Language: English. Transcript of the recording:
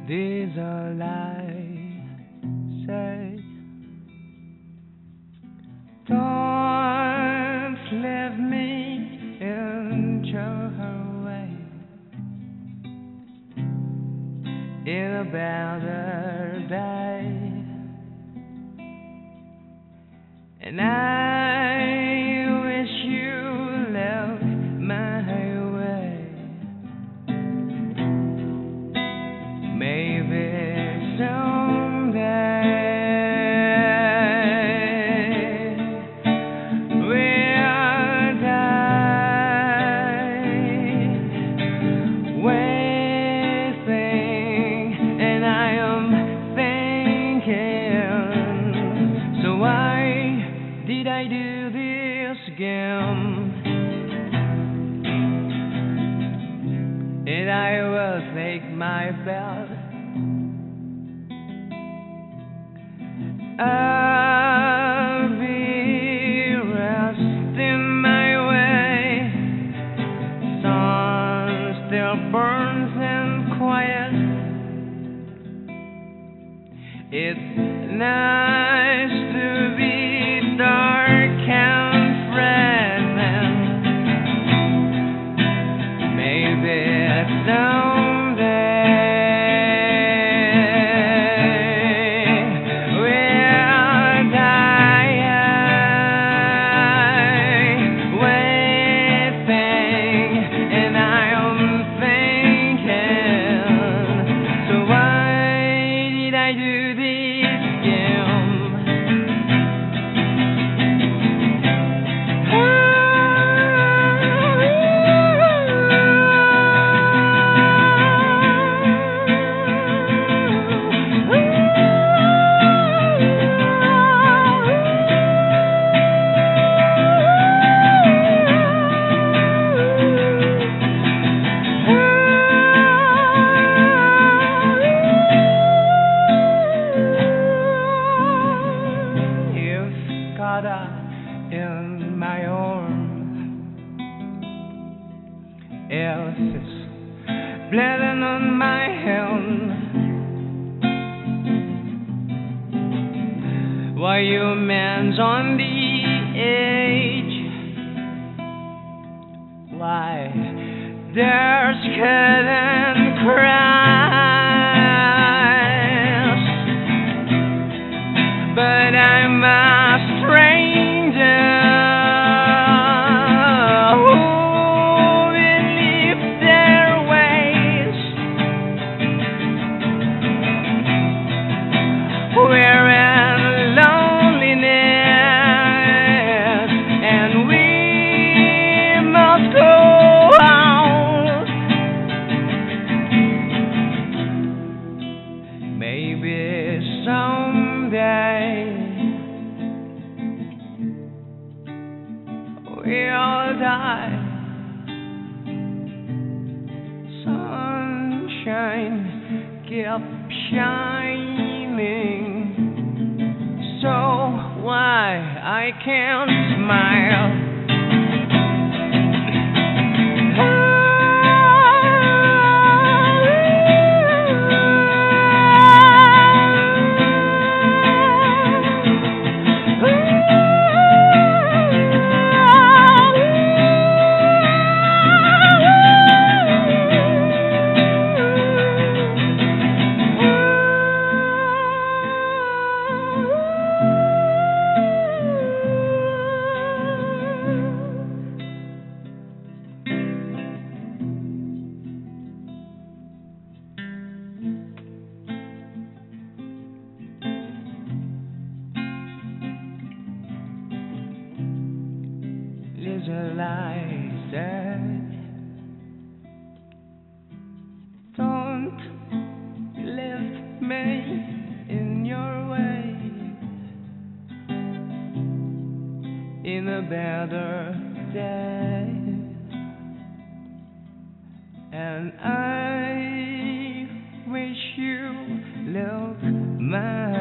These are I say. Don't leave me into her way in a better day, and I wish you left my way. Maybe someday we'll die waiting, and I am thinking, so why did I do this again? And I will take my bed. I'll be resting my way. Sun still burns and quiet. It's nice to be dark and present. Maybe someday we'll die waiting, and I am thinking, so why did I do this again? Caught up in my arms, else is bleeding on my hand. Why you man's on the edge? Why they're scared and cries, but I'm a stranger who will leave their ways. We're in loneliness, and we must go out. Maybe someday we'll die. Sunshine kept shining, so why I can't smile? Little I said, don't leave me in your way in a better day, and I wish you loved my